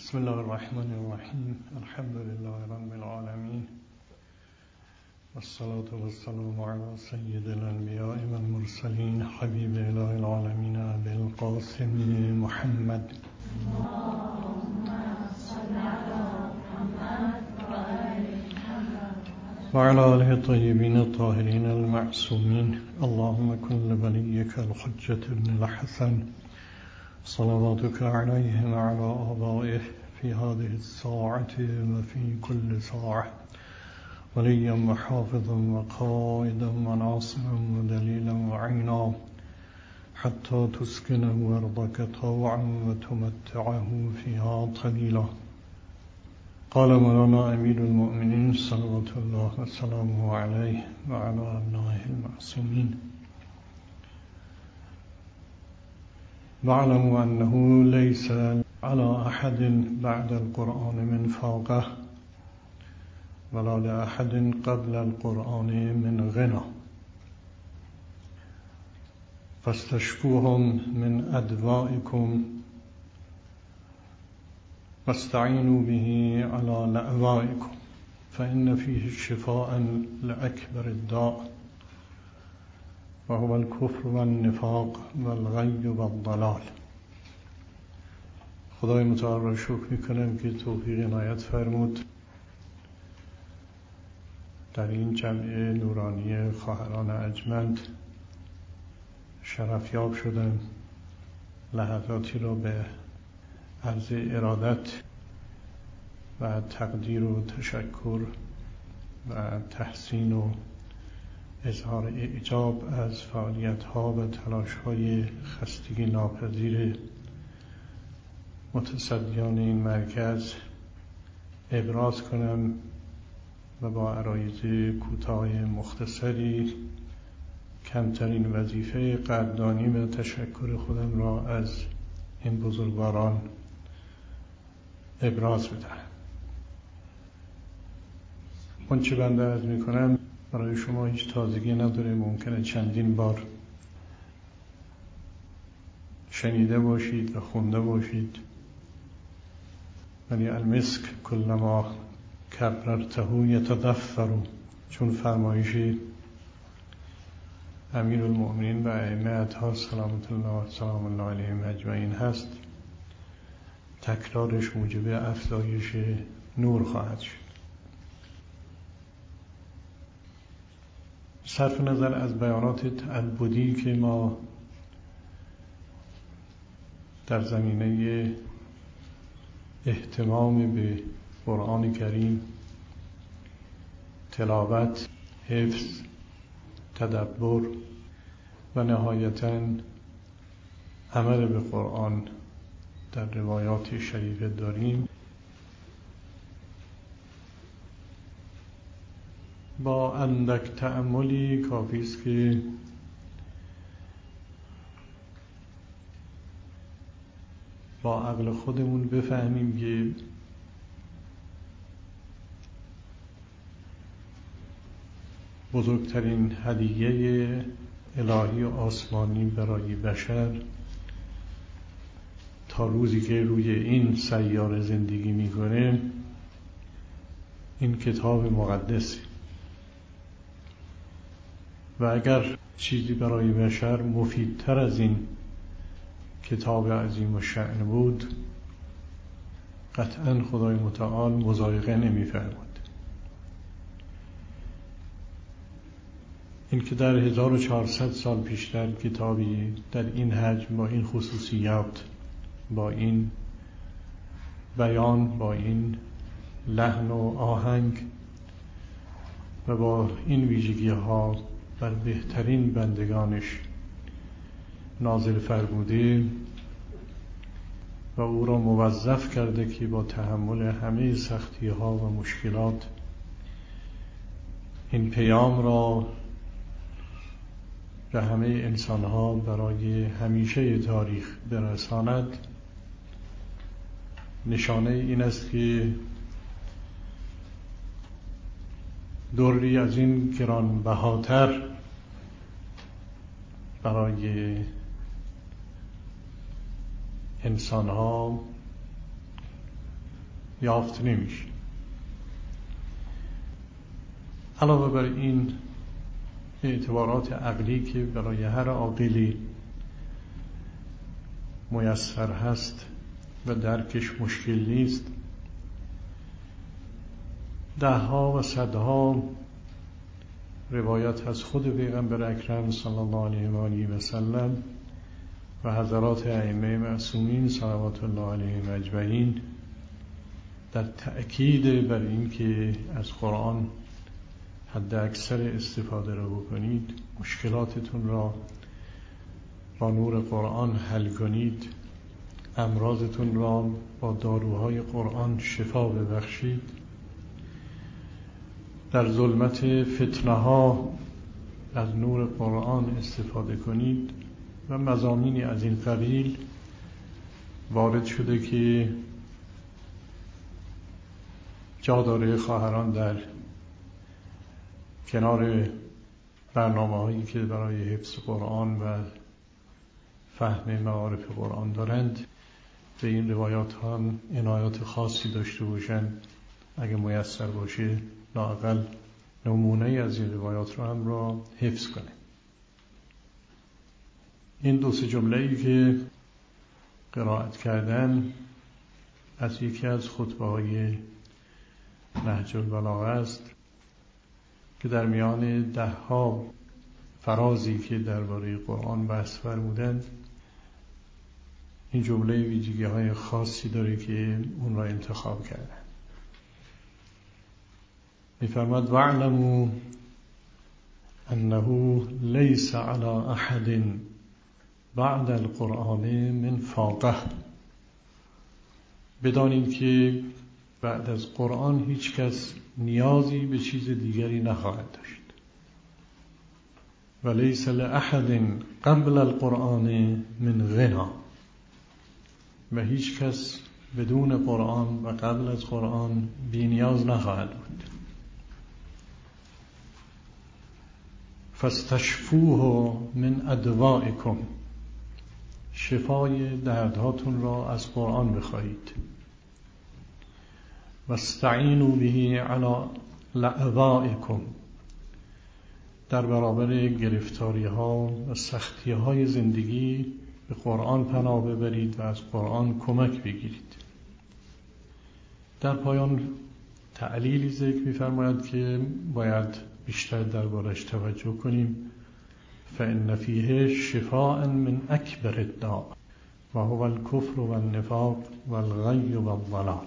بسم الله الرحمن الرحیم. الحمد لله رب العالمین والصلاة والسلام على سید الانبیاء والمرسلین حبیب اله العالمین ابی القاسم محمد وعلى آله الطيبين الطاهرين المعصومين. اللهم كن لوليك الحجة ابن الحسن صلواتك عليه وعلى آبائه في هذه الساعة وفي كل ساعة وليا وحافظا وقائدا وناصرا ودليلا وعينا حتى تسكنه أرضك طوعا وتمتعه فيها طويلا. قال مولانا أمير المؤمنين صلوات الله وسلامه عليه وعلى أبنائه المعصومين: واعلموا أنه ليس على أحد بعد القرآن من فاقة ولا لأحد قبل القرآن من غنى فاستشفوهم من أدوائكم واستعينوا به على لأوائكم فإن فيه شفاء لأكبر الداء وهو الكفر والنفاق والغي والضلال. خدای متعال را شکر میکنم که توفیق عنایت فرمود در این جمع نورانی خواهران ارجمند شرفیاب شدم لحظاتی را به عرض ارادت و تقدیر و تشکر و تحسین و اظهار اعجاب از فعالیت‌ها و تلاش‌های خستگی ناپذیر متصدیان این مرکز ابراز کنم و با عرایض کوتاه مختصری کمترین وظیفه قدردانی و تشکر خودم را از این بزرگواران ابراز بدهم. اون چه بنده عرض می‌کنم برای شما هیچ تازگی نداره، ممکنه چندین بار شنیده باشید و خونده باشید، ولی المسک کلما کبررته یتدفر، چون فرمایش امیر المؤمنین و ائمه اطهار سلامت الله سلام الله علیهم اجمعین هست، تکرارش موجب افزایش نور خواهد شد. صرف نظر از بیانات تعبدی که ما در زمینه اهتمام به قرآن کریم، تلاوت، حفظ، تدبر و نهایتاً عمل به قرآن در روایات شریفه داریم، با اندک تأملی کافی است که با عقل خودمون بفهمیم که بزرگترین هدیه الهی و آسمانی برای بشر تا روزی که روی این سیاره زندگی میکنه این کتاب مقدس، و اگر چیزی برای بشر مفیدتر از این کتاب عظیم الشأن بود قطعاً خدای متعال مضایقه نمی‌فرمود. این که در 1400 سال پیشتر کتابی در این حجم با این خصوصیات، با این بیان، با این لحن و آهنگ و با این ویژگی ها بر بهترین بندگانش نازل فرموده و او را موظف کرده که با تحمل همه سختی ها و مشکلات این پیام را به همه انسان ها برای همیشه تاریخ برساند، نشانه این است که دری از این گرانبهاتر برای انسان‌ها یافت نمیشه. علاوه بر این اعتبارات عقلی که برای هر عاقلی میسر هست و درکش مشکل نیست، دهها و صدها روایت از خود پیغمبر اکرم صلی الله علیه و آله و سلم و حضرات ائمه معصومین صلوات الله علیهم اجمعین در تأکید بر این که از قرآن حد اکثر استفاده را بکنید، مشکلاتتون را با نور قرآن حل کنید، امراضتون را با داروهای قرآن شفا ببخشید، در ظلمت فتنه ها از نور قرآن استفاده کنید و مضامینی از این قبیل وارد شده که جا داره خواهران در کنار برنامه‌هایی که برای حفظ قرآن و فهم معارف قرآن دارند به این روایات هم عنایات خاصی داشته باشند. اگه میسر باشه لااقل نمونه از این روایات رو هم را حفظ کنه. این دو سه جمله‌ای که قرائت کردن از یکی از خطبه‌های نهج البلاغه است که در میان 10 فرازی که درباره قرآن بحث فرمودند این جمله ویژگی‌های خاصی داره که اون را انتخاب کردن. می‌فرماد واعلموا انه ليس على احد بعد القرآن من فاقه. بدانید که بعد از قرآن هیچ کس نیازی به چیز دیگری نخواهد داشت. و لیس لأحد قبل القرآن من غنا. و هیچ کس بدون قرآن و قبل از قرآن بی نیاز نخواهد بود. فاستشفوه من ادوائکم. شفای دردهاتون را از قرآن بخواهید. واستعینوا به علی لأوائکم. در برابر گرفتاری ها و سختی های زندگی به قرآن پناه ببرید و از قرآن کمک بگیرید. در پایان تعلیلی ذکر می‌فرماید که باید بیشتر دربارش توجه کنیم. فإن فیه شفاء من اکبر الداء و هو الکفر و النفاق و الغی و الضلال.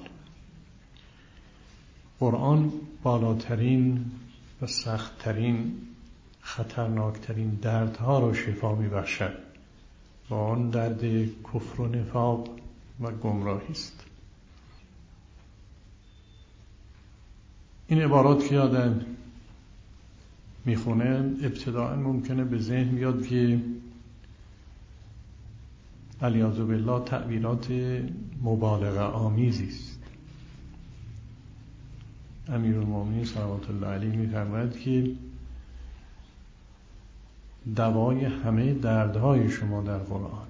قرآن بالاترین و سختترین خطرناکترین دردها را شفا می‌بخشد و آن درد کفر و نفاق و گمراهی است. این عبارات که آدم میخونه ابتداء ممکنه به ذهن بیاد که علیاذ بالله تعبیرات مبالغه آمیزی است. امیرالمومنین صلوات الله علیه می‌فرماید که دوای همه دردهای شما در قرآن.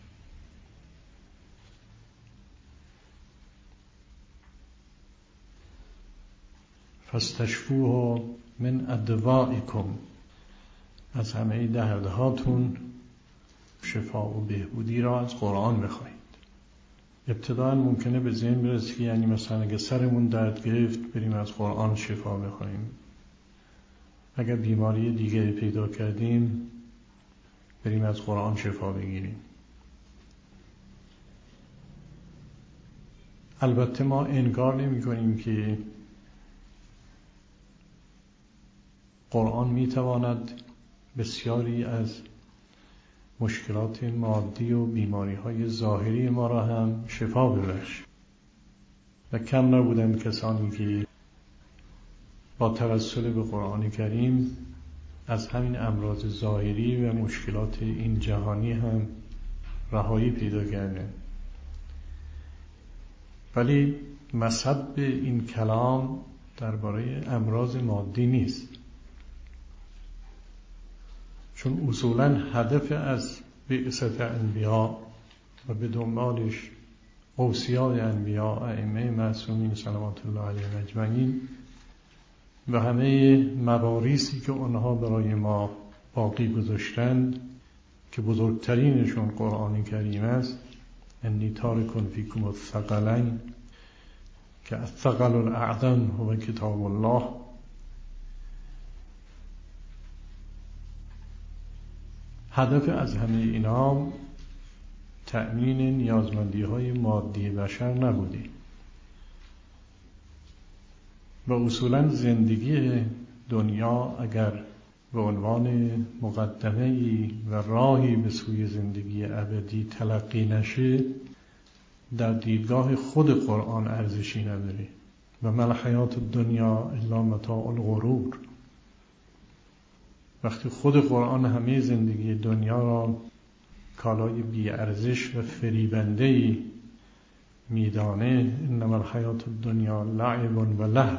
فاستشفوه من ادوائکم. از همه دردهاتون شفا و بهبودی را از قرآن بخواهید. ابتداً ممکنه به ذهن برسه که یعنی مثلا اگه سرمون درد گرفت بریم از قرآن شفا بخواهیم، اگر بیماری دیگه پیدا کردیم بریم از قرآن شفا بگیریم. البته ما انکار نمی کنیم که قرآن می تواند بسیاری از مشکلات مادی و بیماری های ظاهری ما را هم شفا ببخشد و کم نبودند کسانی که با توسل به قرآن کریم از همین امراض ظاهری و مشکلات این جهانی هم رهایی پیدا کردند. ولی مصب این کلام درباره امراض مادی نیست، چون اصولاً هدف از بعثت انبیاء و به دنبالش اوصیای انبیاء ائمه معصومین صلوات الله علیهم اجمعین و همه مواریثی که آنها برای ما باقی گذاشتند که بزرگترینشون قرآن کریم است. انی تارک فیکم الثقلین که الثقل الاعظم هو کتاب الله. هدف از همه اینا تأمین نیازمندی‌های مادی بشر نبوده و اصولاً زندگی دنیا اگر به عنوان مقدمه‌ای و راهی به سوی زندگی ابدی تلقی نشه، در دیدگاه خود قرآن ارزشی نداره و ما الحیات الدنیا الا متاع الغرور. وقتی خود قرآن همه زندگی دنیا را کالای بی ارزش و فریبنده‌ای میدانه، انما الحیات الدنیا لعب و لهو،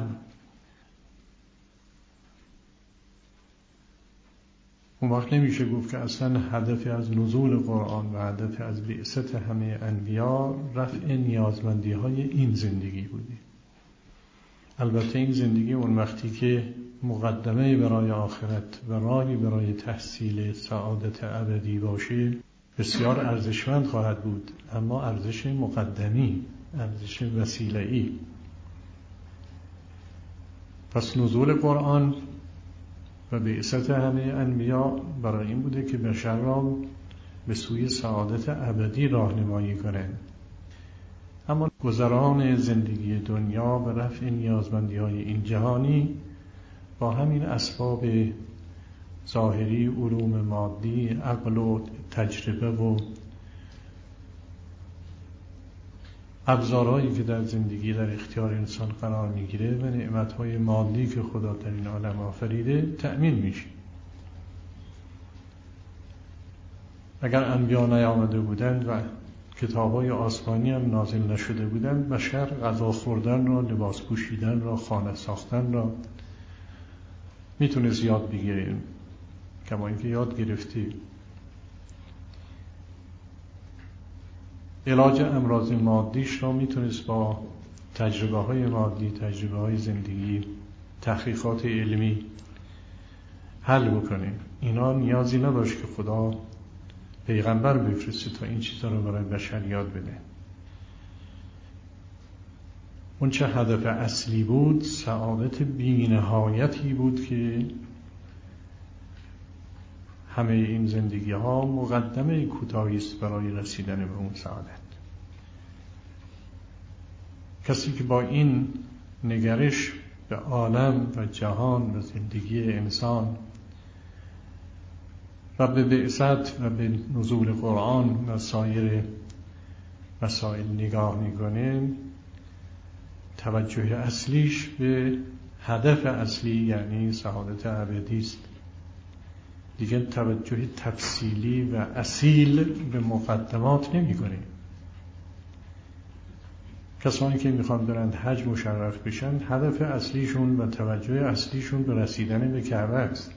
اون وقت نمیشه گفت که اصلا هدف از نزول قرآن و هدف از بعثت همه انبیا رفع نیازمندی های این زندگی بوده. البته این زندگی اون وقتی که مقدمه برای آخرت و راهی برای تحصیل سعادت ابدی باشه بسیار ارزشمند خواهد بود، اما ارزش مقدمی، ارزش وسیله‌ای. پس نزول قرآن و بعثت همه انبیا برای این بوده که بشر را به سوی سعادت ابدی راهنمایی کنند. اما گذران زندگی دنیا و رفع نیازمندی‌های این جهانی با همین اسباب ظاهری، علوم مادی، عقل و تجربه و ابزارهایی که در زندگی در اختیار انسان قرار میگیره و نعمتهای مادی که خدا در این عالم آفریده تأمین میشه. اگر انبیا نیامده بودند و کتابهای آسمانی هم نازل نشده بودند، بشر غذا خوردن را، لباس پوشیدن را، خانه ساختن را میتونست یاد بگیره، کما اینکه یاد گرفته. علاج امراض مادیش را میتونست با تجربه های مادی، تجربه های زندگی، تحقیقات علمی حل بکنه. اینا نیازی نداشت که خدا پیغمبر بفرسته تا این چیزا رو برای بشر یاد بده. اون چه هدف اصلی بود، سعادت بی‌نهایتی بود که همه این زندگی ها مقدمه کوتاهی است برای رسیدن به اون سعادت. کسی که با این نگرش به عالم و جهان و زندگی انسان و به بعثت و به نزول قرآن و سایر مسائل نگاه میکنه، توجه اصلیش به هدف اصلی یعنی سعادت ابدی است. دیگه توجه تفصیلی و اصیل به مقدمات نمی‌کنه. کسانی که میخوان برند حج مشرف بشن، هدف اصلیشون و توجه اصلیشون به رسیدن به کعبه است.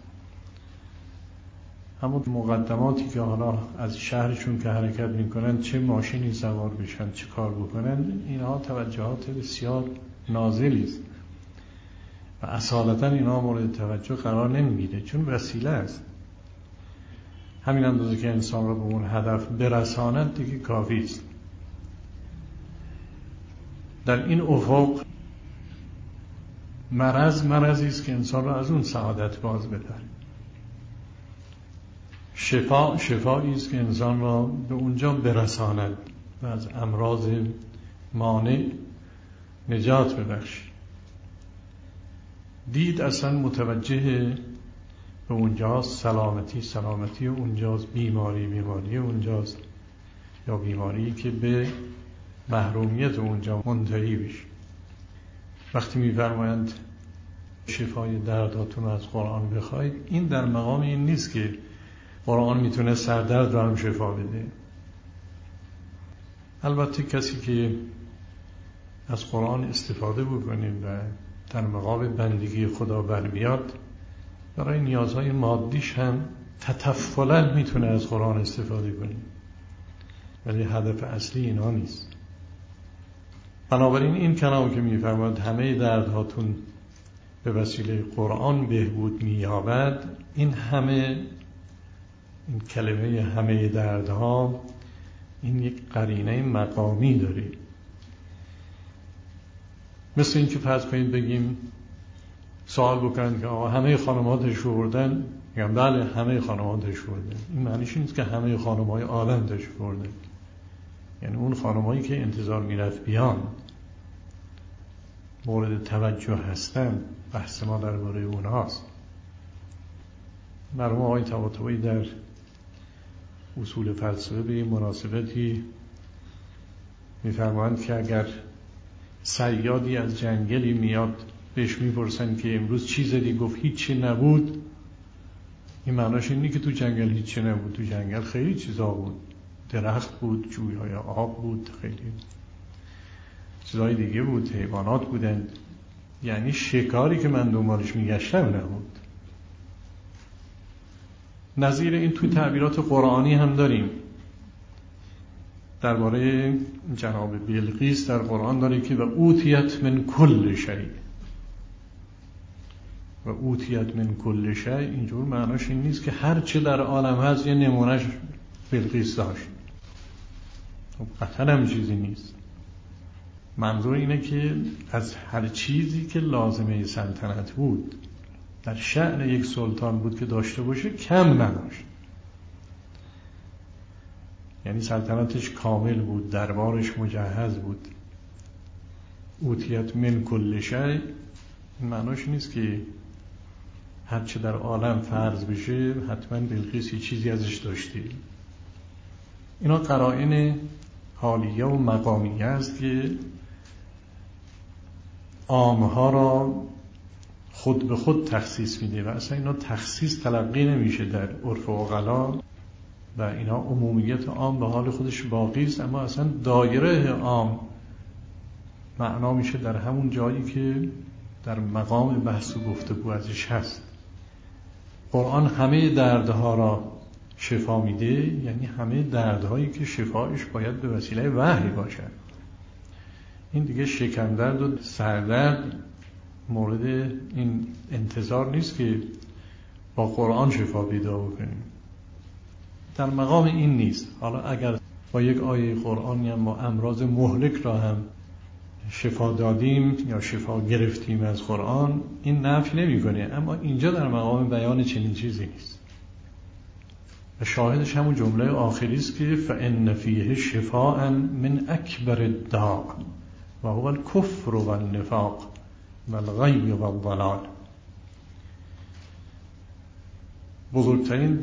اما مقدماتی که حالا از شهرشون که حرکت میکنن چه ماشینی سوار بشن، چه کار بکنن، اینها توجهات بسیار نازلی است و اصالتا اینها مورد توجه قرار نمیگیره، چون وسیله است. همین اندازه که انسان را به اون هدف برساند دیگه کافی است. در این افق مرضی است که انسان را از اون سعادت باز بداره. شفایی است که انسان را به اونجا برساند و از امراض مانع نجات ببخشد. دید اصلا متوجه به اونجاست، سلامتی اونجاست، بیماری اونجاست، یا بیماری که به محرومیت اونجا منتهی بشه. وقتی می‌فرمایند شفای درداتون از قرآن بخواید، این در مقام این نیست که قرآن میتونه سردرد رو هم شفا بده. البته کسی که از قرآن استفاده بکنه و در مقام بندگی خدا برمیاد، برای نیازهای مادیش هم تطفلاً میتونه از قرآن استفاده کنه، ولی هدف اصلی اینا نیست. بنابراین این کلام که می‌فرماید همه دردهاتون به وسیله قرآن بهبود می‌یابد، این کلمه همه دردها این یک قرینه مقامی داره. مثل این که فرض کنید بگیم سوال بکنند که آقا همه خانم‌ها تشریف بردن، میگم بله همه خانم‌ها تشریف بردن. این معنیش نیست که همه خانم‌های عالم تشریف بردن، یعنی اون خانم‌هایی که انتظار میرفت بیان مورد توجه هستن، بحث ما درباره اونهاست. مرحوم آقای طباطبایی در اصول فلسفه به مناسبتی می‌فرمایند که اگر صیادی از جنگلی میاد بهش میپرسن که امروز چی زدی، گفت هیچی نبود، این معناش اینه که تو جنگل هیچی نبود. تو جنگل خیلی چیزا بود، درخت بود، جویهای آب بود، خیلی چیزای دیگه بود، حیوانات بودن، یعنی شکاری که من دنبالش میگشتم نبود. نظیر این توی تعبیرات قرآنی هم داریم. درباره جناب بلقیس در قرآن داره که و اوتیت من کل شیء، و اوتیت من کل شیء اینجور معناش این نیست که هر چه در عالم هست یه نمونهش بلقیس داشت. قطعا هم چیزی نیست. منظور اینه که از هر چیزی که لازمه سلطنت بود، در شأن یک سلطان بود که داشته باشه، کم نداشت. یعنی سلطنتش کامل بود، دربارش مجهز بود. اوتیت من کل شیء معناش نیست که هر چه در عالم فرض بشه حتما بلقیس چیزی ازش داشته. اینا قرائن حالیه و مقامیه است که عامها را خود به خود تخصیص میده و اصلا اینا تخصیص تلقی نمیشه در عرف عقلا و اینا عمومیت عام به حال خودش باقی است، اما اصلا دایره عام معنا میشه در همون جایی که در مقام بحث و گفتگو ازش هست. قرآن همه دردها را شفا میده، یعنی همه دردهایی که شفایش باید به وسیله وحی باشد. این دیگه شکمدرد و سردرد مورد این انتظار نیست که با قرآن شفا پیدا بکنیم، در مقام این نیست. حالا اگر با یک آیه قرآنی هم ما امراض مهلک را هم شفا دادیم یا شفا گرفتیم از قرآن، این نفی نمی‌کنه، اما اینجا در مقام بیان چنین چیزی نیست. و شاهدش همون جمله آخری است که فإن فیه شفاء من اکبر الداء و هو الکفر و النفاق و الغی و الضلال. بزرگترین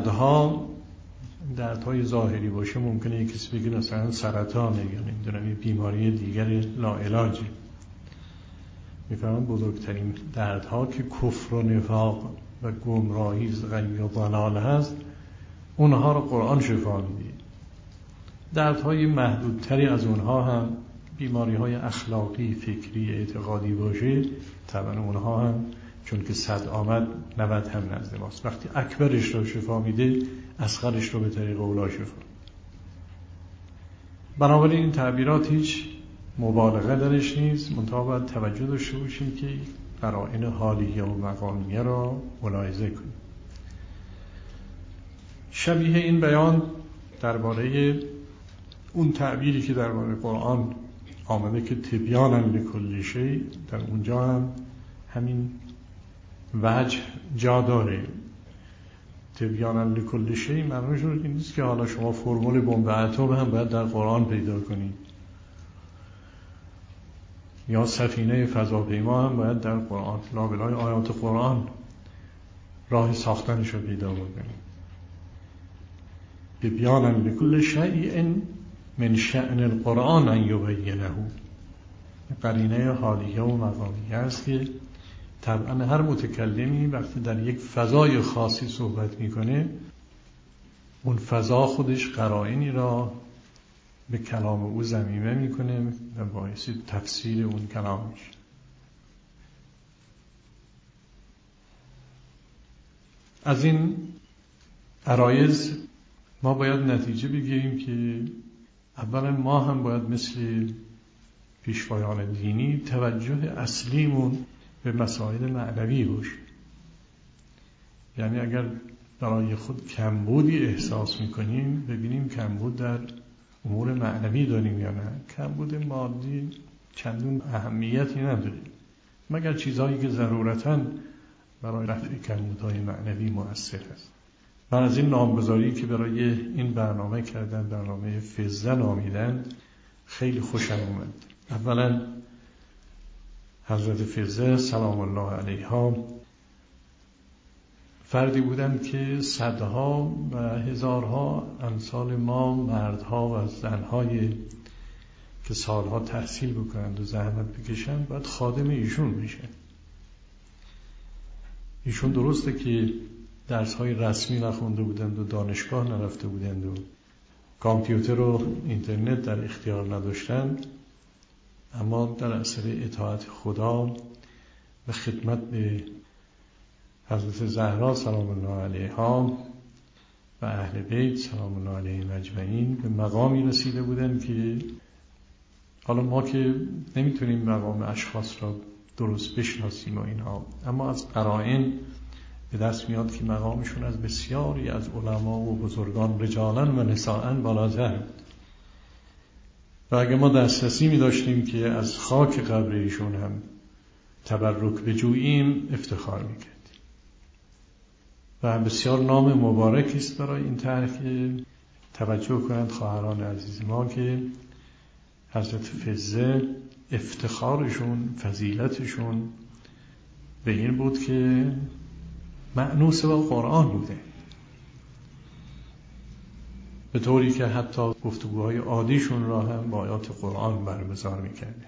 دردهای ظاهری باشه، ممکنه یک کسی بگه مثلا سرطانه یا نمیدونم یه بیماری دیگر لاعلاجی. میفهمم بزرگترین دردها که کفر و نفاق و گمراهی غی و ضلال هست، اونها رو قرآن شفا میده. دردهای محدودتری از اونها هم بیماریهای اخلاقی، فکری، اعتقادی باشه، طبعا اونها هم چون که 100 آمد 90 هم نزد ماست. وقتی اکبرش رو شفا میده، اصغرش رو به طریق اولا شفا. بنابراین این تعبیرات هیچ مبالغه درش نیست، منتها باید توجه داشته باشیم که قرائن حالیه و مقامیه را ملاحظه کنیم. شبیه این بیان درباره اون تعبیری که درباره قرآن آمده که تبیانا لکل شیء، در اونجا هم همین وجه جا داره. تبیانا لکل شیء معنیش این نیست که حالا شما فرمول بمب اتم هم باید در قرآن پیدا کنید، یا سفینه فضاپیما هم باید در قرآن لابلای آیات قرآن راه ساختنش رو پیدا بکنید. تبیانا لکل شیء من شأن القرآن ان یبینه. قرینه حالیه و مقامیه است که طبعا هر متکلمی وقتی در یک فضای خاصی صحبت میکنه، اون فضا خودش قرائنی را به کلام او ضمیمه میکنه و باعث تفسیر اون کلام میشه. از این عرایض ما باید نتیجه بگیریم که اولا ما هم باید مثل پیشوایان دینی توجه اصلیمون به مسائل معنوی باشه. یعنی اگر برای خود کمبودی احساس میکنیم ببینیم کمبود در امور معنوی داریم یا نه. کمبود مادی چندون اهمیتی نداره مگر چیزهایی که ضرورتاً برای رفع کمبودهای معنوی مؤثر است. من از این نامگذاری که برای این برنامه کردن، برنامه فزه نامیدن، خیلی خوشم اومد. اولا حضرت فزه سلام الله علیها فردی بودند که صدها و هزارها امثال ما مردها و زنهای که سالها تحصیل بکنند و زحمت بکشند باید خادم ایشون میشن. ایشون درسته که درس‌های رسمی نخونده بودند و دانشگاه نرفته بودند و کامپیوتر و اینترنت در اختیار نداشتند، اما در اثر اطاعت خدا و خدمت به حضرت زهرا سلام الله علیها و اهل بیت سلام الله علیهم اجمعین به مقامی رسیده بودند که حالا ما که نمیتونیم مقام اشخاص را درست بشناسیم و اینها، اما از قرائن به دست میاد که مقامشون از بسیاری از علما و بزرگان رجالاً و نساءً بالاتر. و اگه ما دسترسی می داشتیم که از خاک قبر ایشون هم تبرک بجوییم افتخار می کردیم. و بسیار نام مبارکی است برای این طرح که توجه کنند خواهران عزیز ما که حضرت فزه افتخارشون، فضیلتشون به این بود که مأنوس با قرآن بوده، به طوری که حتی گفتگوهای عادیشون را هم با آیات قرآن برگزار می‌کرده.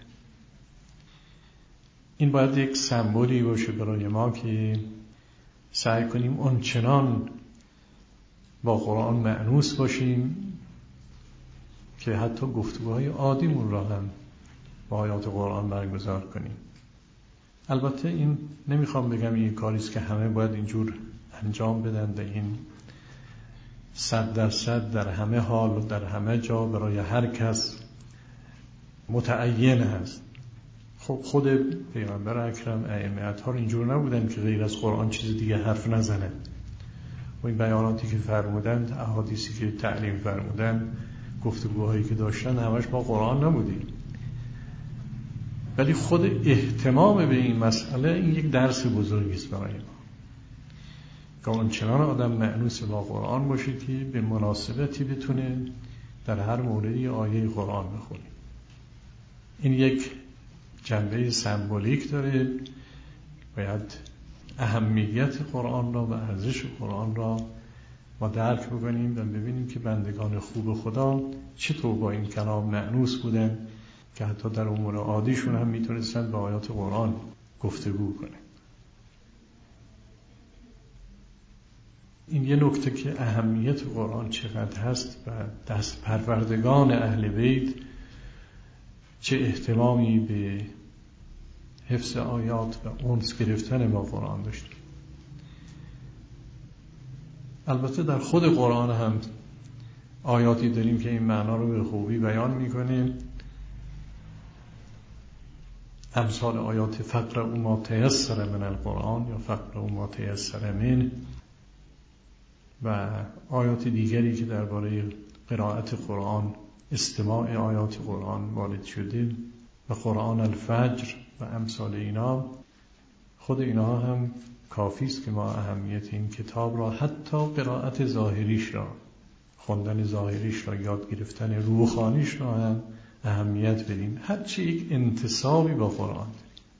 این باید یک سمبولی باشه برای ما که سعی کنیم آنچنان با قرآن مأنوس باشیم که حتی گفتگوهای عادیمون را هم با آیات قرآن برگزار کنیم. البته این نمیخوام بگم این کاریست که همه باید اینجور انجام بدن و این 100% در همه حال و در همه جا برای هر کس متعین هست. خب خود پیغمبر اکرم ائمه اطهار اینجور نبودن که غیر از قرآن چیز دیگه حرف نزنن و این بیاناتی که فرمودند، احادیثی که تعلیم فرمودند، گفتگوهایی که داشتن همش با قرآن نبودیم. ولی خود اهتمام به این مسئله این یک درس بزرگی است برای ما که آنچنان آدم مأنوس با قرآن باشه که به مناسبتی بتونه در هر موردی آیه قرآن بخونه. این یک جنبه سمبولیک داره. باید اهمیت قرآن را و ارزش قرآن را ما درک بکنیم و ببینیم که بندگان خوب خدا چطور با این کلام مأنوس بودن که حتی در امور عادیشون هم میتونستن با آیات قرآن گفتگو کنن. این یه نکته که اهمیت قرآن چقدر هست و دست پروردگان اهل بیت چه اهتمامی به حفظ آیات و انس گرفتن با قرآن داشتن. البته در خود قرآن هم آیاتی داریم که این معنا رو به خوبی بیان میکنه. امثال آیات فقرأوا ما تیسر من القرآن یا فقرأوا ما تیسر منه و آیات دیگری که درباره قرائت قرآن، استماع آیات قرآن وارد شده و قرآن الفجر و امثال اینا. خود اینا هم کافی است که ما اهمیت این کتاب را، حتی قرائت ظاهریش را، خوندن ظاهریش را، یاد گرفتن روحانیش را هم اهمیت بدیم. هرچی یک انتسابی با قرآن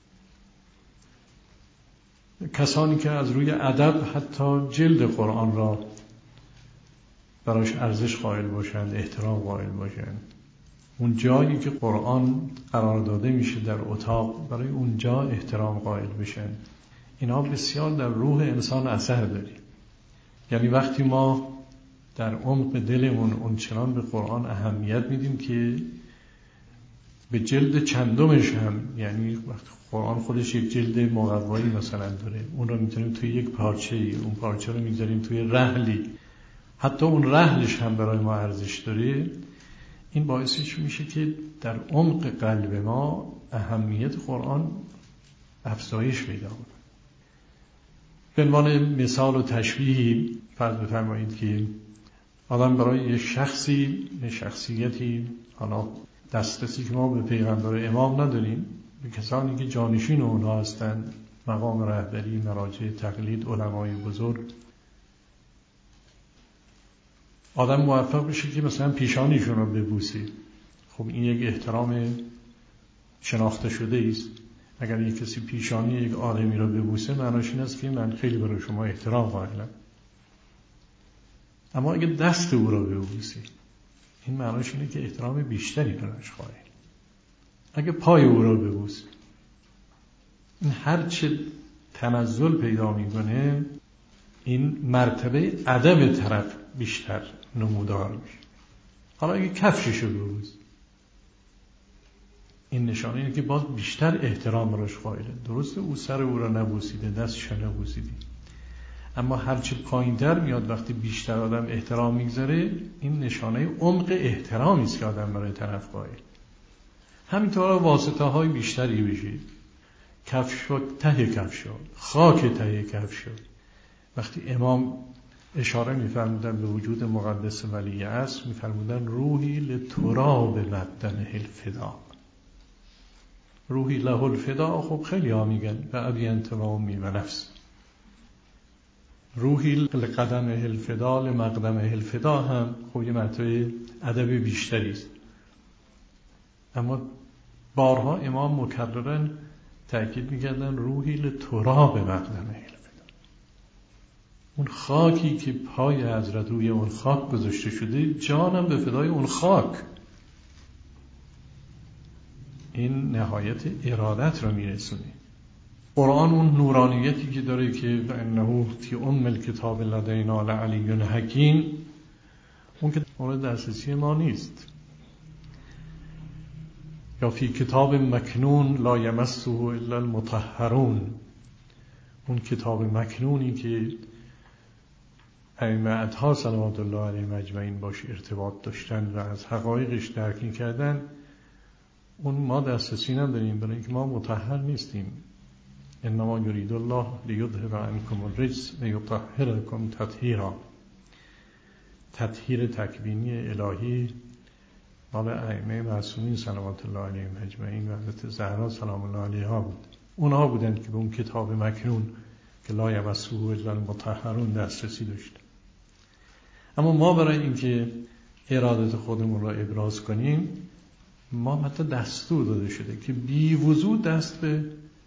داریم. کسانی که از روی ادب حتی جلد قرآن را براش ارزش قائل باشند، احترام قائل باشند، اون جایی که قرآن قرار داده میشه در اتاق برای اونجا احترام قائل بشن، اینا بسیار در روح انسان اثر داره. یعنی وقتی ما در عمق دلمون اونچنان به قرآن اهمیت میدیم که به جلد چندمش هم، یعنی وقتی قرآن خودش یک جلد مقوایی مثلا داره، اون رو میتونیم توی یک پارچه‌ای، اون پارچه رو میذاریم توی رحلی، حتی اون رحلش هم برای ما ارزش داره، این باعثش میشه که در عمق قلب ما اهمیت قرآن افزایش پیدا کنه. به عنوان مثال و تشبیهی فرض بفرمایید که آدم برای یک شخصیتی، حالا دسترسی که ما به پیغمبر امام نداریم، به کسانی که جانشین اونها هستند، مقام رهبری، مراجع تقلید، علمای بزرگ، آدم موفق بشه که مثلا پیشانیشون رو ببوسه. خب این یک احترام شناخته شده است. اگر یک کسی پیشانی یک آدمی رو ببوسه، معناش این است که من خیلی برای شما احترام قائلم. اما اگه دست او رو ببوسی، این معناش اینه که احترام بیشتری براش قائل. اگه پای او رو ببوسی، این هرچه تنزل پیدا میکنه، این مرتبه ادب طرف بیشتر نمودار میشه. حالا اگه کفشش رو ببوسی، این نشانه اینه که باز بیشتر احترام براش قائله. درسته او سر او رو نبوسیده، دستش رو نبوسیده، اما هرچه پایین‌تر میاد، وقتی بیشتر آدم احترام میگذاره، این نشانه عمق احترامی است که آدم برای طرف قائل. همینطور واسطه های بیشتری بشه، کفش و ته کفش، خاک ته کفش. وقتی امام اشاره می‌فرمودن به وجود مقدس ولی عصر، می‌فرمودن روحی لتراب مقدمه الفدا، روحی له الفدا. خب خیلی ها میگن به ابی انت و امی و نفس، روحی لقدمه الفدا لمقدمه الفدا هم خب یه مرتبه ادب بیشتری است. اما بارها امام مکررن تأکید می‌کردن روحی لتراب مقدمه الفدا، اون خاکی که پای حضرت روی اون خاک گذاشته شده، جانم به فدای اون خاک. این نهایت ارادت رو میرسونه. قرآن اون نورانیتی که داره که انه فی ام الکتاب لدینا لعلی حکیم، اون که مورد دسترسی ما نیست. یا فی کتاب مکنون لا یمسه الا المطهرون، اون کتاب مکنونی که ائمه اطهار صلوات الله علیهم اجمعین باش ارتباط داشتن و از حقایقش درک می‌کردن، اون ما دسترسی نداریم، برای اینکه ما مطهر نیستیم. انما یرید الله لیذهب عنکم الرجس و یطهرکم تطهیرا. تطهیر تکوینی الهی مال ائمه معصومین صلوات الله علیهم اجمعین و حضرت زهرا سلام الله علیها بود. اونها بودند که به اون کتاب مکنون که لا یمسه الا المطهرون دسترسی داشتن. اما ما برای اینکه ارادت خودمون را ابراز کنیم، ما حتی دستور داده شده که بی وضو دست به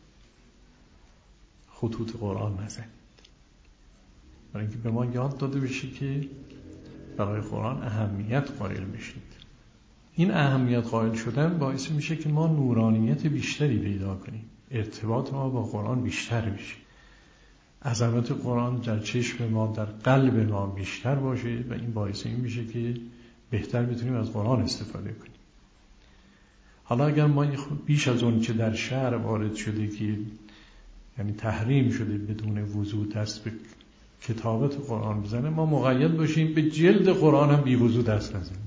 خطوط قرآن نزنید، برای اینکه به ما یاد داده بشه که برای قرآن اهمیت قائل بشید. این اهمیت قائل شدن باعث میشه که ما نورانیت بیشتری پیدا کنیم، ارتباط ما با قرآن بیشتر بشه، عظمت قرآن در چشم ما، در قلب ما بیشتر باشه و این باعث این میشه که بهتر بتونیم از قرآن استفاده کنیم. حالا اگر ما بیش از اون چه در شرع وارد شده که یعنی تحریم شده بدون وضو دست به کتابت قرآن بزنه، ما مقید باشیم به جلد قرآن هم بی وضو دست نزنیم.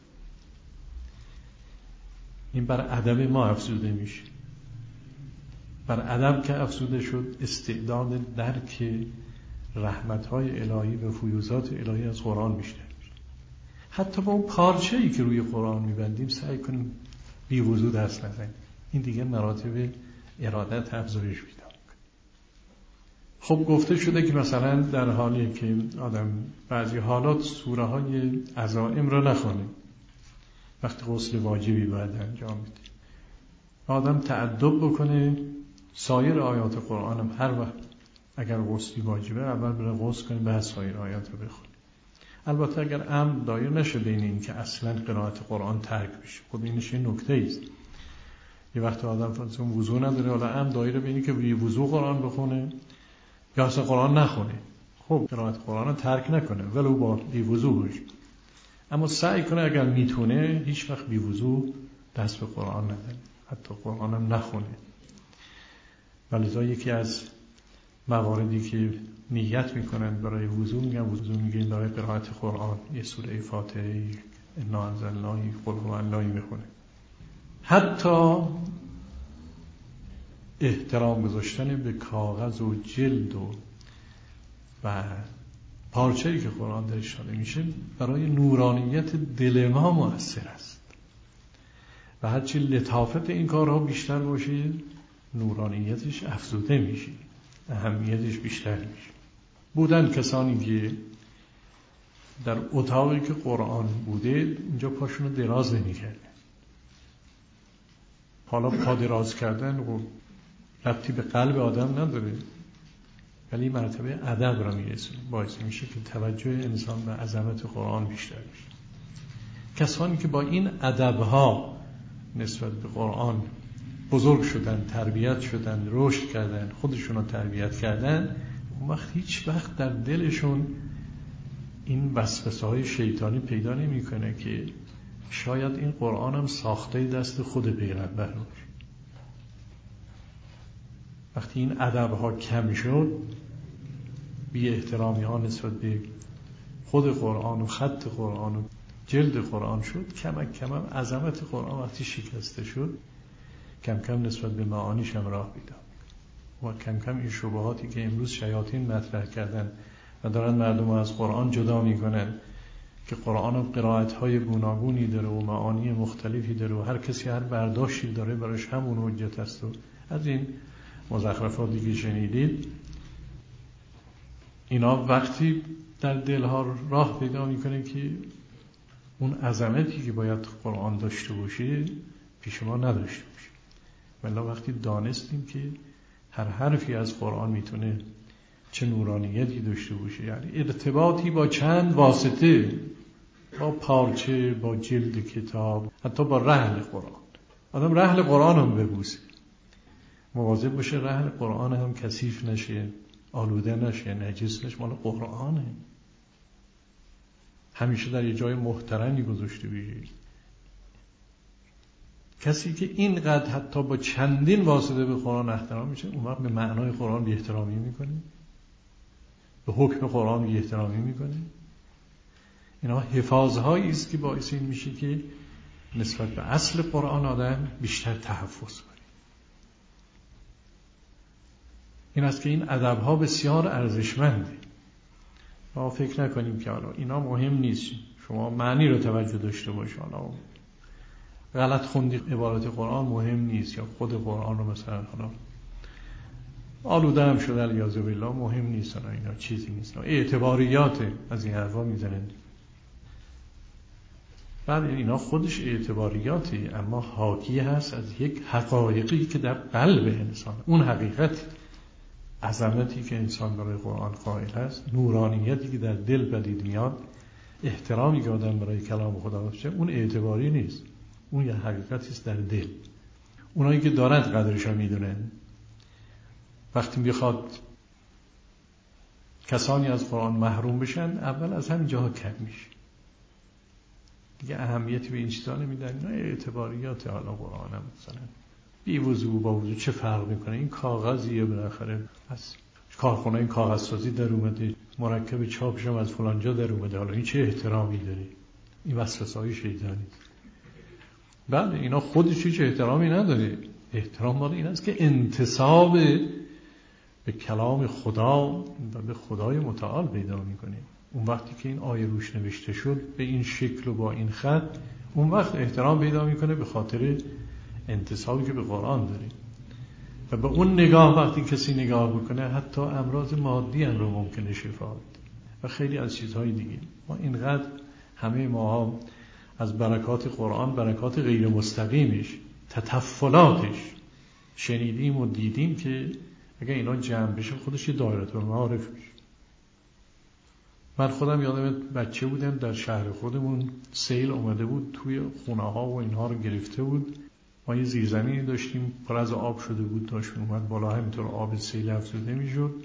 این بر ادب ما افزوده میشه. بر ادب که افزوده شد، استعداد درک رحمت‌های الهی و فیوضات الهی از قرآن بیشتر میشه. حتی با اون پارچه‌ای که روی قرآن میبندیم سعی کنیم بی وضو دست نزنیم. این دیگه مراتب ارادت افزایش پیدا میکنه. خب گفته شده که مثلا در حالی که آدم بعضی حالات سوره های عزائم را نخونه، وقتی غسل واجبی باید انجام بده، آدم تعدب بکنه، سایر آیات قرآن هم هر وقت اگر غسلی واجبه اول بره غسل کنه، بعد سایر آیات رو بخونه. البته اگر عمد دایر نشه بین این که اصلا قرائت قرآن ترک بشه، خود اینش یه نکته است. یه وقت آدم فاصله وضو نداره، حالا عمد دایر بینی که بی وضو قرآن بخونه یا اصلا قرآن نخونه. خب قرائت قرآن رو ترک نکنه ولو با بی وضو باشه، اما سعی کنه اگر میتونه هیچ وقت بی وضو دست به قرآن نزنه، حتی قرآن هم نخونه. ولذا یکی از مواردی که نیت میکنن برای وضو، میگن وضو میگیرین برای قرائت قرآن، یه سوره فاتحه، انا انزلناه، قل هو الله میخونه. حتی احترام گذاشتن به کاغذ و جلد و پارچه‌ای که قرآن درش داده میشه برای نورانیت دل ما مؤثر است و هرچی لطافت این کارها بیشتر باشه نورانیتش افزوده میشه، اهمیتش بیشتر میشه. بودن کسانی که در اتاقی که قرآن بوده اینجا پاشونو دراز نمی‌کردن. حالا پا دراز کردن و ربطی به قلب آدم نداره، ولی مرتبه ادب را میرسونه، باعث میشه که توجه انسان به عظمت قرآن بیشتر بشه. کسانی که با این ادب‌ها نسبت به قرآن بزرگ شدن، تربیت شدن، رشد کردن، خودشون رو تربیت کردن، اون وقت هیچ وقت در دلشون این وسوسه‌های شیطانی پیدا نمی‌کنه که شاید این قرآن هم ساخته دست خود پیغمبر باشه. وقتی این ادب‌ها کم شد، بی احترامی ها نسبت به خود قرآن و خط قرآن و جلد قرآن شد، کم کم هم عظمت قرآن وقتی شکسته شد کم کم نسبت به معانیش هم راه پیدا و کم کم این شبهاتی که امروز شیاطین مطرح کردن و دارن مردم از قرآن جدا میکنن که قرآن قرائت‌های گوناگونی داره و معانی مختلفی داره و هر کسی هر برداشتی داره براش همون حجت است و از این مزخرفاتی که شنیدید، اینا وقتی در دلها راه پیدا میکنه که اون عظمتی که باید قرآن داشته باشه پیش ما نداشته باشه. ولی وقتی دانستیم که هر حرفی از قرآن میتونه چه نورانیتی داشته باشه، یعنی ارتباطی با چند واسطه، با پارچه، با جلد کتاب، حتی با رحل قرآن. آدم رحل قرآن هم ببوسه، مواظب باشه رحل قرآن هم کثیف نشه، آلوده نشه، نجس نشه، مال قرآنه، همیشه در یه جای محترمی گذاشته بشه. کسی که اینقدر حتی با چندین واسطه به قرآن احترام میشه، اون وقت به معنای قرآن بی احترامی میکنه، به حکم قرآن بی احترامی میکنه. اینا حفاظهایی است که باعث این میشه که نسبت به اصل قرآن آدم بیشتر تحفظ کنه. این است که این ادب‌ها بسیار ارزشمنده. ما فکر نکنیم که حالا اینا مهم نیست، شما معنی رو توجه داشته باش، حالا غلط خوندی عبارت قرآن مهم نیست، یا خود قرآن رو مثلا حالا آلوده هم شده الیاذ بالله مهم نیست، اینا چیزی نیست، اعتباریات از این حرفا میزنن. بعد اینا خودش اعتباریاتی، اما حاکی هست از یک حقایقی که در قلب انسان، اون حقیقت عظمتی که انسان برای قرآن قائل هست، نورانیتی که در دل پدید میاد، احترامی که آدم برای کلام خدا باشه، اون اعتباری نیست، اون یه حقیقتی است در دل. اونایی که دارن قدرش رو میدونن، وقتی میخواد کسانی از قرآن محروم بشن، اول از همین جاها کم میشه، دیگه اهمیتی به این چیزا نمیدن. اینا اعتباریات حالا قرآن هم مثلا بی وضو با وضو چه فرق میکنه، این کاغذیه بالاخره از کارخونه این کاغذسازی در اومده، مرکب چاپش هم از فلان جا در اومده، حالا این چه احترامی داره؟ این وسوسه‌های شیطانی. بله اینا خودش هیچ احترامی نداره. احترام مال این است که انتساب به کلام خدا و به خدای متعال پیدا میکنه. اون وقتی که این آیه روش نوشته شد به این شکل و با این خط، اون وقت احترام پیدا میکنه به خاطر انتسابی که به قرآن داره. و به اون نگاه وقتی کسی نگاه بکنه، حتی امراض مادی هم رو ممکنه شفا بده و خیلی از چیزهای دیگه. ما اینقدر همه ماها از برکات قرآن، برکات غیر مستقیمش، تطفلاتش شنیدیم و دیدیم که اگه اینا جمع بشه خودش یه دایره المعارف میشه. من خودم یادم بچه بودم، در شهر خودمون سیل اومده بود، توی خونه ها و اینها رو گرفته بود. ما یه زیرزمینی داشتیم پر از آب شده بود، داشت اومد بالا، همینطور آب سیل افزوده میشد.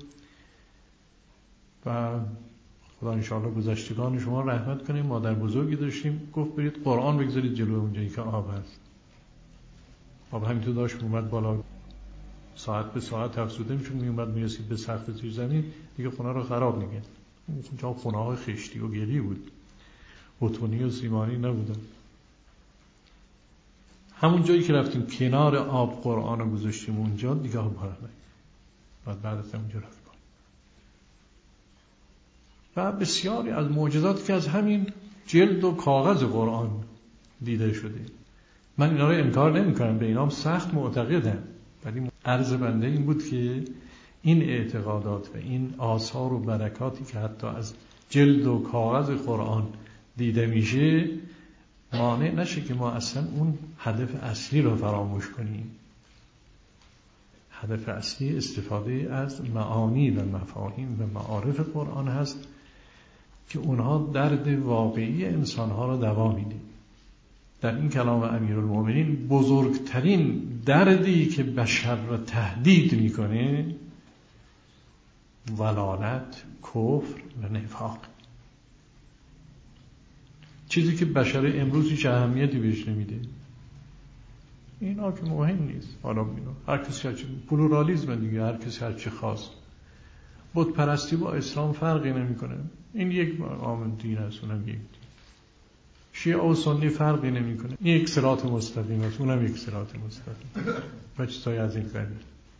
و خدا انشاءالله گذشتگان شما رحمت کنه، مادر بزرگی داشتیم، گفت برید قرآن بگذارید جلو اونجایی که آب هست. آب همینطور داشت اومد بالا، ساعت به ساعت افزوده میشد، میومد میرسید به سقف زیرزمین، دیگه خونه رو خراب می‌کرد. اونجا خونه‌های خشتی و گلی بود، بتونی و سیمانی نبودن. همون جایی که رفتیم کنار آب قرآن رو گذاشتیم اونجا دیگه آب بارد نگید، بعد از اونجا رفت. و بسیاری از معجزاتی که از همین جلد و کاغذ قرآن دیده شده. من اینا رو انکار نمی کنم، به اینا سخت معتقدم، ولی عرض بنده این بود که این اعتقادات و این آثار و برکاتی که حتی از جلد و کاغذ قرآن دیده میشه مانع نشه که ما اصلا اون هدف اصلی رو فراموش کنیم. هدف اصلی استفاده از معانی و مفاهیم و معارف قرآن هست که اونها درد واقعی انسانها را دوا میده. در این کلام امیرالمومنین بزرگترین دردی که بشر را تهدید میکنه ضلالت، کفر و نفاق. چیزی که بشر امروز هیچ اهمیتی بهش نمیده. اینا که مهم نیست. حالا اینا هر کسی هرچی، پلورالیسم دیگه، هر کسی هرچی خواست. بت پرستی با اسلام فرقی نمیکنه. این یک آمن دین است، اونم یک دین. شیعه و سنی فرقی نمیکنه. این یک صراط مستقیم است، اونم یک صراط مستقیم. و چیزای از این قبیل.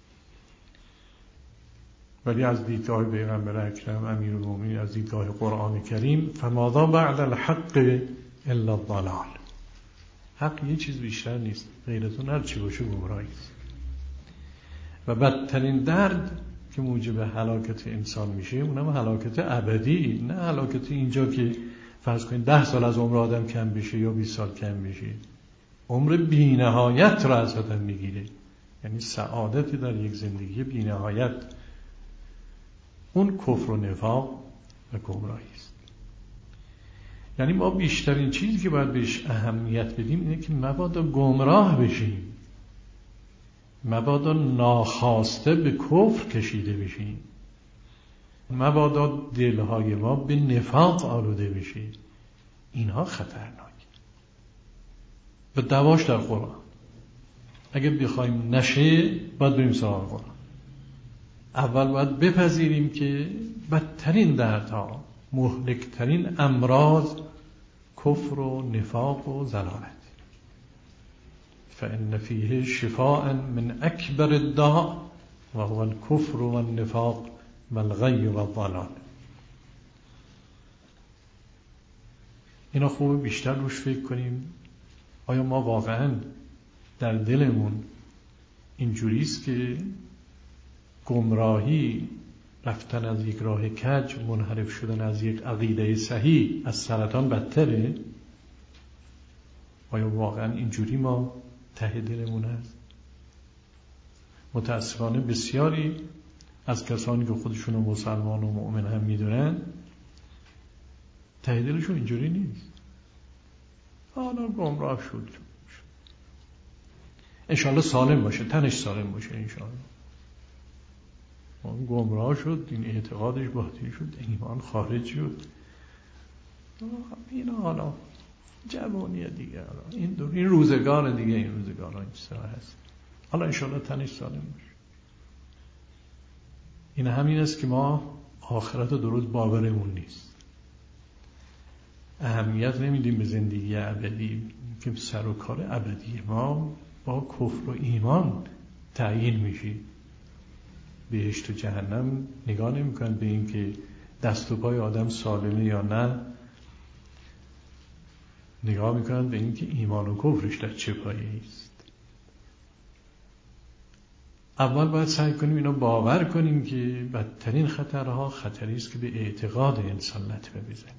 ولی از دیدگاه پیغمبر اکرم امیرالمومنین، از دیدگاه قرآن کریم، فماذا بعد الحق الا الضلال. حق یه چیز بیشتر نیست، غیر از اون هر چی باشه گمراهی است. و بدترین درد که موجب هلاکت انسان میشه اونم هلاکت ابدی، نه هلاکت اینجا که فرض کنید 10 سال از عمر آدم کم بشه یا 20 سال کم بشه. عمر بی نهایت را از آدم میگیره، یعنی سعادتی در یک زندگی بی نهایت. اون کفر و نفاق و گمراهی است. یعنی ما بیشترین چیزی که باید بهش اهمیت بدیم اینه که مبادا گمراه بشیم، مبادا ناخواسته به کفر کشیده بشیم، مبادا دلهای ما به نفاق آلوده بشه. اینها خطرناک. به دواش در قرآن. اگه بخوایم نشه باید بریم سراغ قرآن. اول باید بپذیریم که بدترین دردها، مهلکترین امراض کفر و نفاق و ضلالت. فإن فيه شفاء من أكبر الداء وهو الكفر والنفاق والغي والضلال. اینا خوبه بیشتر روش فکر کنیم. آیا ما واقعا در دلمون اینجوریست که گمراهی، رفتن از یک راه کج، منحرف شدن از یک عقیده صحیح از سرطان بدتره؟ آیا واقعا اینجوری ما ته دلمون هست؟ متاسفانه بسیاری از کسانی که خودشون مسلمان و مؤمن هم میدونن ته دلشون اینجوری نیست. حالا گمراه شد، انشالله سالم باشه، تنش سالم باشه، انشالله. اون گمراه شد، این اعتقادش باطل شد، ایمان خارج شد. اینا حالا جوانیه دیگه، این روزگار دیگه، این روزگار ها این سرا هست. حالا انشالله تنش سالم باشه. این همین است که ما آخرت درست باورمون نیست، اهمیت نمیدیم به زندگی ابدی که سر و کار ابدی ما با کفر و ایمان تعیین میشه. بهشت و جهنم نگاه نمیکنن به این که دست و پای آدم سالمه یا نه، نگاه میکنن به این که ایمان و کفرش در چه پایه‌ای است. اول باید سعی کنیم اینو باور کنیم که بدترین خطرها خطری است که به اعتقاد انسان لطمه بزنیم.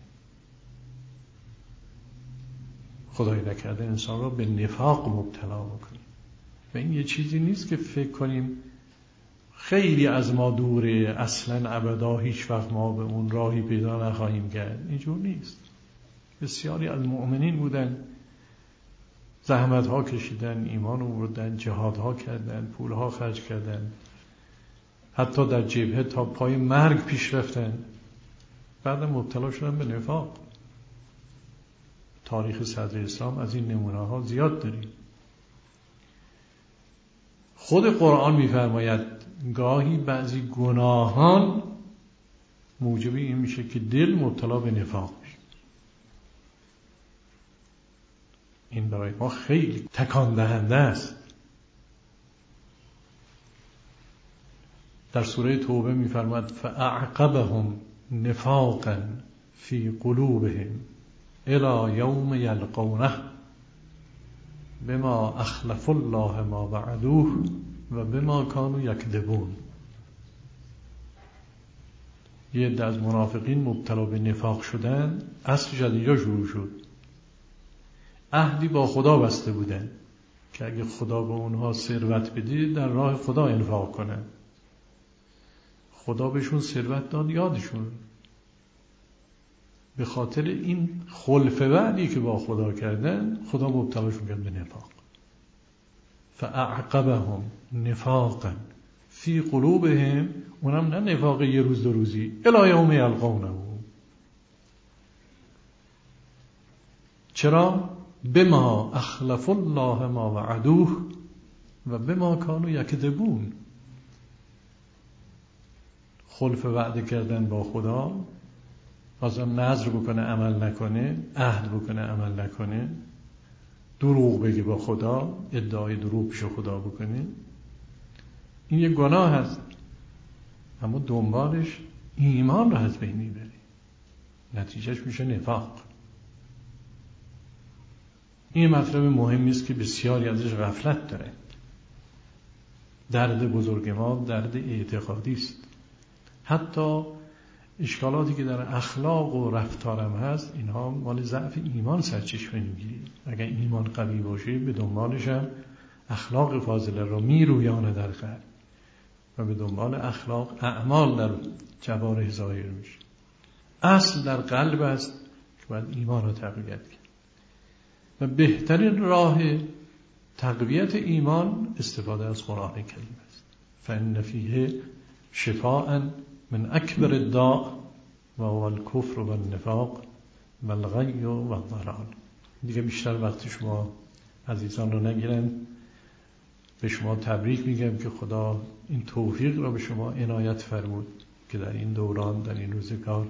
خدای نکرده انسان را به نفاق مبتلا بکنیم. و این یه چیزی نیست که فکر کنیم خیلی از ما دوره، اصلا ابدا هیچ وقت ما به اون راهی پیدا نخواهیم کرد. اینجور نیست. بسیاری از مؤمنین بودن، زحمت ها کشیدن، ایمان آوردن، جهاد ها کردن، پول ها خرج کردن، حتی در جبهه تا پای مرگ پیش رفتن، بعد مبتلا شدن به نفاق. تاریخ صدر اسلام از این نمونه ها زیاد داریم. خود قرآن می‌فرماید گاهی بعضی گناهان موجب این میشه که دل مبتلا به نفاق بشه. این برای ما خیلی تکان دهنده است. در سوره توبه می‌فرماید فاعقبهم نفاقا فی قلوبهم الی یوم یلقونه بما اخلفوا الله ما وعدوه و بما كانوا یکذبون. یه عده از منافقین مبتلا به نفاق شدن، اصل جدیدا شروع شد. عهدی با خدا بسته بودن که اگه خدا به اونها ثروت بده در راه خدا انفاق کنن. خدا بهشون ثروت داد، یادشون به خاطر این خلف وعدی که با خدا کردن خدا مبتلاشون کرد به نفاق. فاعقبهم نفاقا فی قلوبهم، اونم نه نفاق یه روز دو روزی، الی یوم یلقونه. چرا؟ بما اخلفوا الله ما وعدوه و بما كانوا یکذبون. خلف وعده کردن با خدا، بازم نذر بکنه عمل نکنه، عهد بکنه عمل نکنه، دروغ بگه با خدا، ادعای دروغ پیش خدا بکنه، این یک گناه هست. اما دنبالش ایمان را از بین میبری، نتیجهش میشه نفاق. این مطلب مهمی است که بسیاری ازش غفلت داره. درد بزرگ ما درد اعتقادی است. حتی اشکالاتی که در اخلاق و رفتارم هست، اینها مال ضعف ایمان سرچشمه میگیری. اگر ایمان قوی باشه به دنبالش هم اخلاق فاضله را میرویانه در قلب و به دنبال اخلاق اعمال در جوارح ظاهر میشه. اصل در قلب است که باید ایمان را تقویت کرد و بهترین راه تقویت ایمان استفاده از قرآن کریم است. فإن فیه شفاء من اکبر الداء و هو الکفر و النفاق و الغی و الضلال. دیگه بیشتر وقت شما عزیزان رو نگیرم. به شما تبریک میگم که خدا این توفیق را به شما عنایت فرمود که در این دوران، در این روزگار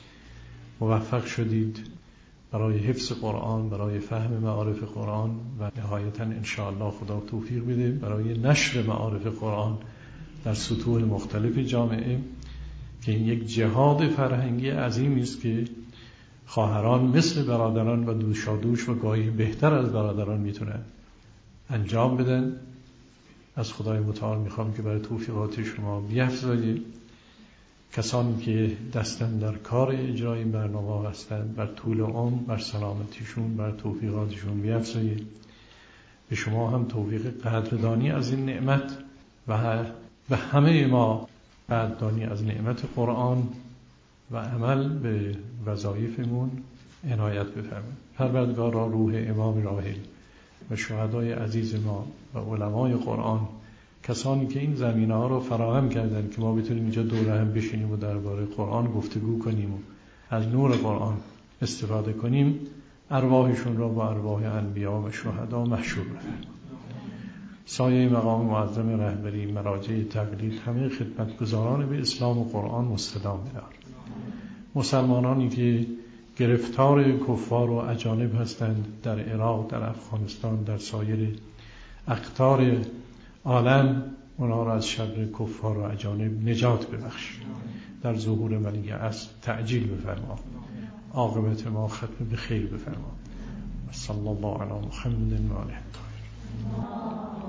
موفق شدید برای حفظ قرآن، برای فهم معارف قرآن و نهایتاً انشاءالله خدا توفیق بده برای نشر معارف قرآن در سطوح مختلف جامعه، که این یک جهاد فرهنگی عظیمی است که خواهران مثل برادران و دوشادوش و گاهی بهتر از برادران میتونن انجام بدن. از خدای متعال میخوام که برای توفیقات شما بیفزایه. کسانی که دستن در کار اجرای این برنامه هستند، بر طول عمر، بر سلامتیشون، بر توفیقاتشون بیفزایه. به شما هم توفیق قدردانی از این نعمت و به همه ما قدردانی از نعمت قرآن و عمل به وظایفمون عنایت بفرمایید. پروردگارا روح امام راحل و شهدای عزیز ما و علمای قرآن، کسانی که این زمینه ها رو فراهم کردن که ما بتونیم اینجا دور هم بشینیم و درباره قرآن گفتگو کنیم و از نور قرآن استفاده کنیم، ارواحشون را با ارواح انبیا و شهدا محشور بفرمایید. سایه مقام معظم رهبری، مراجع تقلید، همه خدمتگزاران به اسلام و قرآن مستدام بدار. مسلمانانی که گرفتار کفار و اجانب هستند در عراق، در افغانستان، در سایر اقطار عالم، اونا را از شر کفار و اجانب نجات ببخش. در ظهور ولی عصر تعجیل بفرما. عاقبت ما ختم به خیر بفرما. صلی الله علی محمد و آله الطاهرین.